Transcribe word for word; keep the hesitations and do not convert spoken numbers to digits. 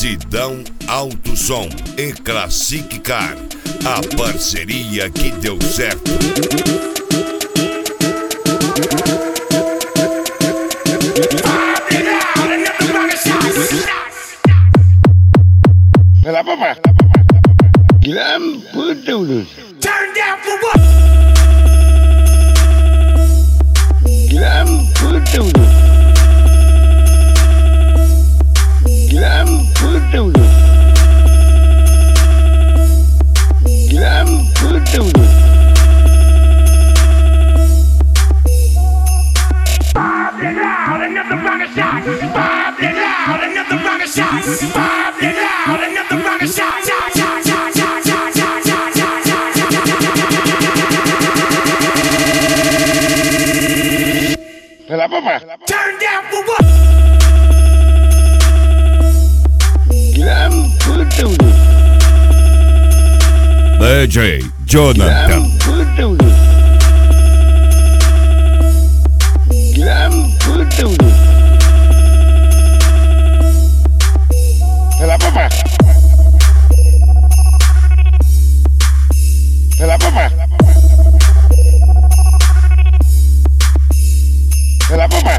Sidão Alto Som e Classic Car, a parceria que deu certo. Vai lá, papai. Glam Produce. Turn down for what? Glam Produce. Glam Produce. Glam Produce. Bob it out, another rocket shot. Bob it out, another rocket shot. Bob it out, another rocket shot. Shot, shot, shot, shot, shot, shot, shot, shot, shot. Vai lá, papai. Turn down for what? Glam Produce. D J Jonathan. Glam Produce. Glam Produce. Vai lá, papai. Vai lá, papai. Vai lá, papai.